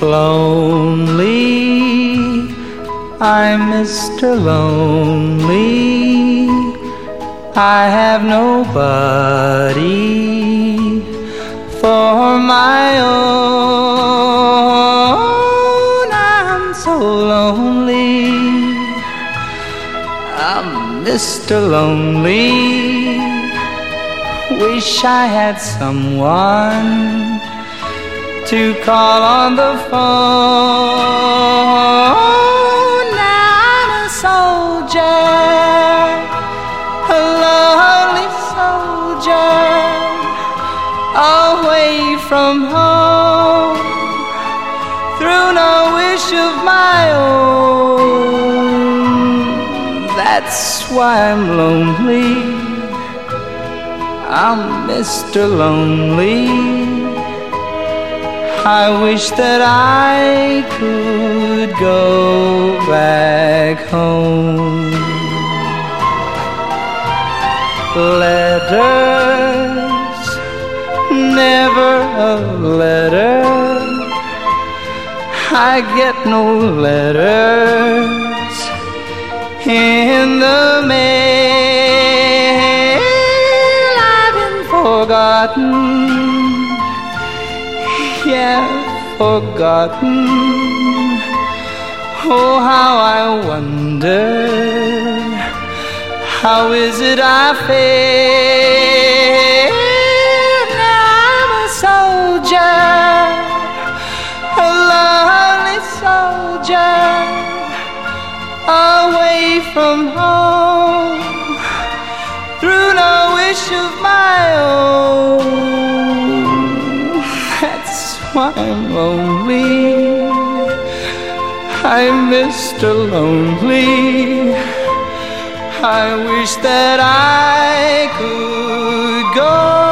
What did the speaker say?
Lonely, I'm Mr. Lonely. I have nobody for my own. I'm so lonely. I'm Mr. Lonely. Wish I had someone to call on the phone. Now I'm a soldier, a lonely soldier, away from home, through no wish of my own. That's why I'm lonely. I'm Mr. Lonely. I wish that I could go back home. Letters, never a letter. I get no letters in the mail. I've been forgotten, yeah, forgotten. Oh, how I wonder, how is it I feel? Now I'm a soldier, a lonely soldier, away from home, through no wish of my own. That's why I'm lonely. I'm Mr. Lonely. I wish that I could go